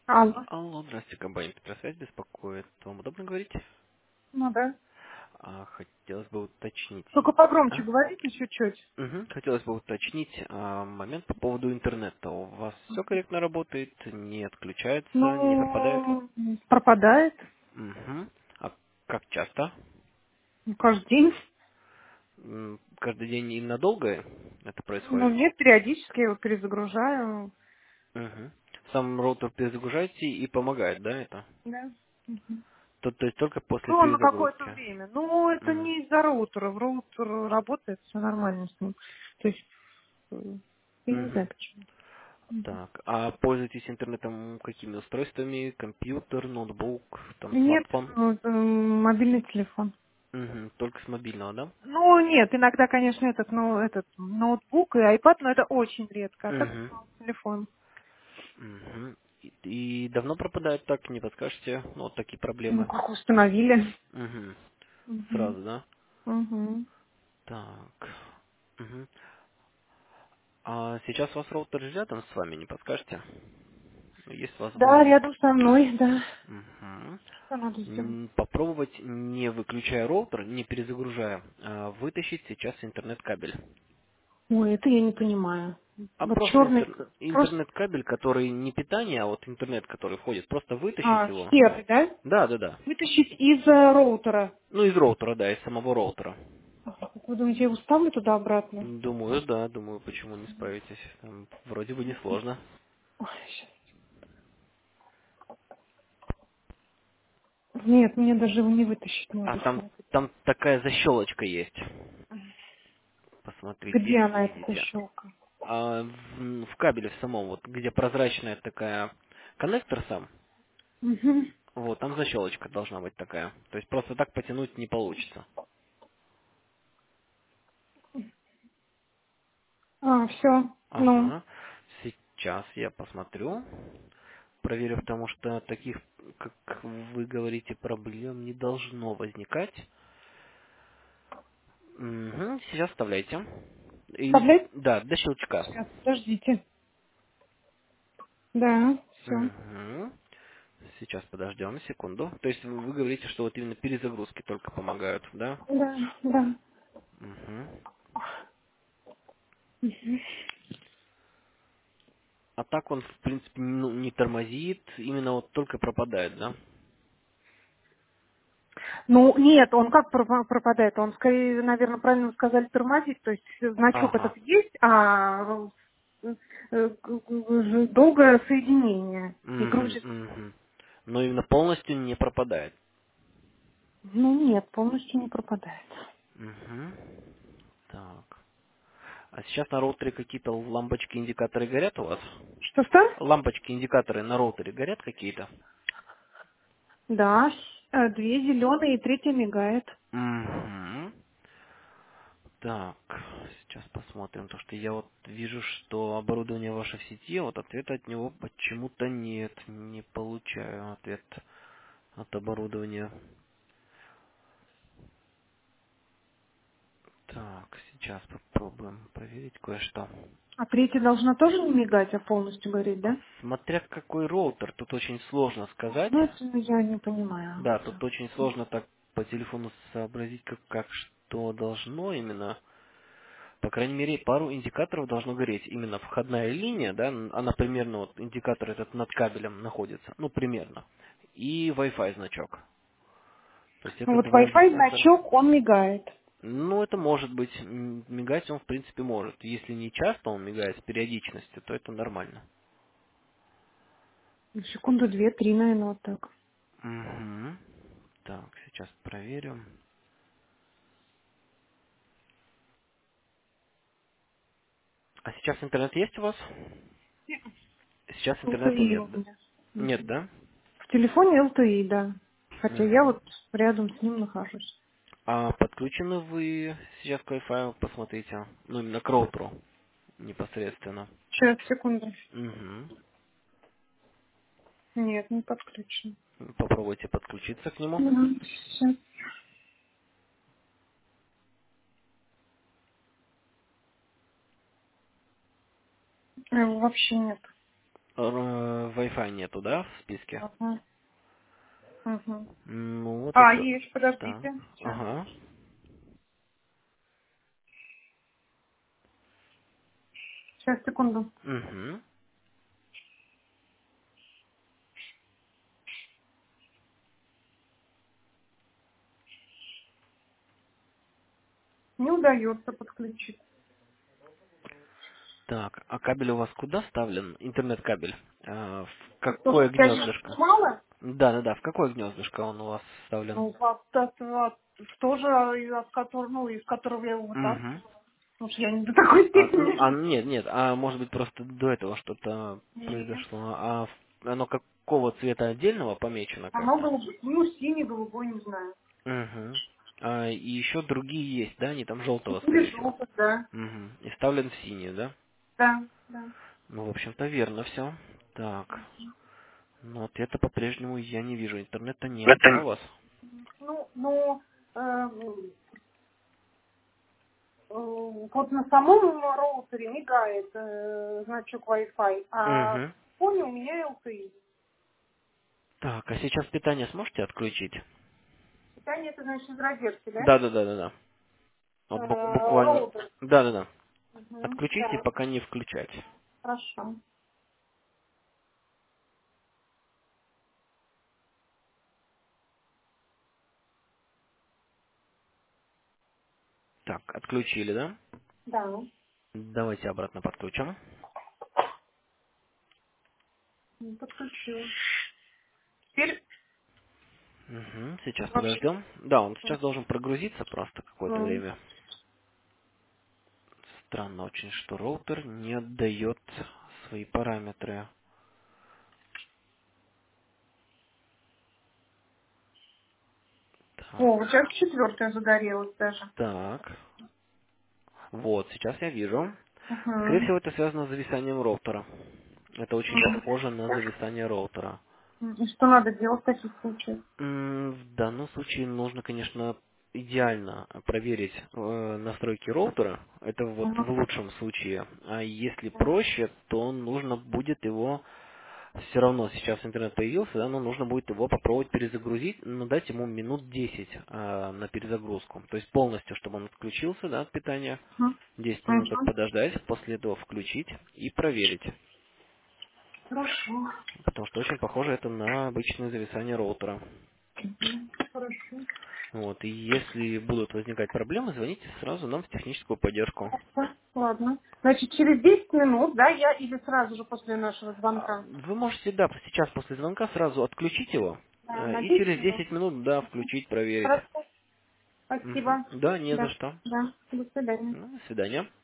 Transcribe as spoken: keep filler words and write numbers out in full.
Алло. Алло, здравствуйте, компания Петросвязь беспокоит. Вам удобно говорить? Ну да. А, хотелось бы уточнить. Только погромче А? говорите чуть-чуть. Мгм. Хотелось бы уточнить а, момент по поводу интернета. У вас все корректно работает, не отключается, не пропадает? Ну, пропадает. Угу. А как часто? Ну, каждый день. М, Каждый день и надолго это Ну, происходит? нет, периодически я его перезагружаю. Угу. Сам роутер перезагружаете и помогает, да, это? Да. Мгм. То, то есть только после Ну, на какое-то перезагрузки? время. Ну, это Мгм. не из-за роутера. В роутер работает, все нормально с ним. То есть, э, я не знаю Мгм. почему. Мгм. Так, а пользуетесь интернетом какими устройствами? Компьютер, ноутбук, там Нет, смартфон? вот, э, мобильный телефон. Мгм, только с мобильного, да? Ну, нет, иногда, конечно, этот, ну, этот ноутбук и iPad, но это очень редко. А так Угу. телефон. Угу. И, и давно пропадает так, не подскажете? Ну, вот такие Ну, проблемы. как установили. Угу. Мгм. Сразу, да? Мгм. Так. Угу. А сейчас у вас роутер рядом с вами, не подскажете? Ну, есть Да, возможность. рядом со мной, да. Мгм. Что надо сделать? М, Попробовать, не выключая роутер, не перезагружая, а вытащить сейчас интернет-кабель. Ой, это я не понимаю. А Вот просто черный, интер- просто... интернет-кабель, который не питание, а вот интернет, который входит, просто вытащить А, его. серый, да? Да, да, да. Вытащить из э, роутера. Ну, из роутера, да, из самого роутера. Вы думаете, я его ставлю туда-обратно? Думаю, да, думаю, почему не справитесь. Там вроде бы несложно. Ой, щас. Нет, мне даже его не вытащить А надо там, снять. там такая защелочка есть. Посмотрите, Где если она, эта видите. защелка? А в, в кабеле в самом, вот где прозрачная такая коннектор сам, Угу. вот, там защелочка должна быть такая. То есть просто так потянуть не получится. А, все. Ну, Ага. Сейчас я посмотрю. Проверю, потому что таких, как вы говорите, проблем не должно возникать. Мгм, сейчас вставляйте. И, вставлять? да, до щелчка. Сейчас, подождите. Да, все. Мгм. Сейчас подождем секунду. То есть вы вы говорите, что вот именно перезагрузки только помогают, да? Да, да. Мгм. Мгм. А так он, в принципе, ну, не тормозит, именно вот только пропадает, да? Ну, нет, он как пропа- пропадает? Он скорее, наверное, правильно вы сказали, тормозит. То есть значок Ага. этот есть, а э, э, г- г- долгое соединение и Мгм, грузится. мгм. Но именно полностью не пропадает. Ну, нет, полностью не пропадает. Мгм. Так. А сейчас на роутере какие-то лампочки, индикаторы горят у вас? Что-что? Лампочки, индикаторы на роутере горят какие-то? Да, с- э, две зеленые и третья мигает. Мгм. Так, сейчас посмотрим. То, что я вот вижу, что оборудование ваше в сети, вот ответа от него почему-то нет. Не получаю ответ от оборудования. Так, сейчас попробуем проверить кое-что. А третья должна тоже не мигать, а полностью гореть, А да? смотря какой роутер, тут очень сложно сказать. Ну, это я не понимаю. Да, тут очень сложно так по телефону сообразить, как, как что должно именно. По крайней мере, пару индикаторов должно гореть. Именно входная линия, да, н- она примерно, вот индикатор этот над кабелем находится, ну, примерно. И Wi-Fi значок. То есть Ну, это вот два Wi-Fi индикатора. значок, он мигает. Ну, это может быть, м, мигать он в принципе может. Если не часто он мигает с периодичностью, то это нормально. Ну, секунду, две, три, наверное, вот так. Мгм. Так, сейчас проверим. А сейчас интернет есть у вас? Сейчас интернета эл тэ и нет, у да? меня. Нет, Мгм. да? В телефоне эл тэ и, да. Хотя я Мгм. вот рядом с ним нахожусь. А подключены вы сейчас к Wi-Fi, посмотрите, ну именно к роутеру непосредственно. Сейчас, секунду. Мгм. Нет, не подключен. Попробуйте подключиться к нему. Сейчас. Вообще нет. Э, Wi-Fi нету, да, в списке? Ага. Мгм. Ну, вот А, это... есть, Так, подождите. Сейчас. ага. Сейчас, секунду. Угу. Не удается подключить. Так, а кабель у вас куда вставлен? Интернет-кабель. А, в То, что какое я не гнездышко? снимала, Да-да-да, в какое гнездышко он у вас вставлен? ну, от, от, от- тоже, и от которого, ну, из которого я его Угу. вытаскивала. Потому что я не до такой А, ну, а, степени. нет, нет, а может быть просто до этого что-то Нет. произошло. А в- оно какого цвета отдельного помечено Оно как-то? голубое, ну, синий, голубой, не знаю. Угу. А, и еще другие есть, да? Они там желтого, Или скорее всего. желтый, да. Угу. И вставлен в синий, да? Да, да. Ну, в общем-то, верно все. Так. Ну, вот это по-прежнему я не вижу. Интернета нет, да, у Это... вас? Ну, ну, э, э, вот на самом роутере мигает э, значок Wi-Fi, а в Угу. фоне у меня эл ти и. Так, а сейчас питание сможете отключить? Питание это значит из розетки, да? Да, да, да, да, да. Вот бу- Э, буквально. роутер. Да, да, да. Угу. Отключите, Да, пока не включать. хорошо. Так, отключили, да? Да, Давайте обратно подключим. м, подключила. Теперь Угу, сейчас вообще... подождем. Да, он сейчас должен прогрузиться просто какое-то м, время. Странно очень, что роутер не отдает свои параметры. О, Так, вот сейчас четвертая загорелась даже. так. Вот, сейчас я вижу. Скорее Угу. всего, это связано с зависанием роутера. Это очень похоже на зависание роутера. И что надо делать в таких случаях? М, В данном случае нужно, конечно, идеально проверить э, настройки роутера. Это вот в Угу. лучшем случае. А если проще, то нужно будет его все равно сейчас интернет появился, да, но нужно будет его попробовать перезагрузить, но дать ему минут десять а, на перезагрузку. То есть полностью, чтобы он отключился, да, от питания, десять минут Угу. подождать, после этого включить и проверить. Хорошо. Потому что очень похоже это на обычное зависание роутера. Мгм. Хорошо. Вот, и если будут возникать проблемы, звоните сразу нам в техническую поддержку. Хорошо. Ладно. Значит, через десять минут, да, я или сразу же после нашего А, звонка? Вы можете, да, сейчас после звонка сразу отключить его Да, э, на и десять через минут. десять минут, да, включить, проверить. Хорошо. Мгм. Спасибо. Да, не за Да, что. да. До свидания. Ну, до свидания.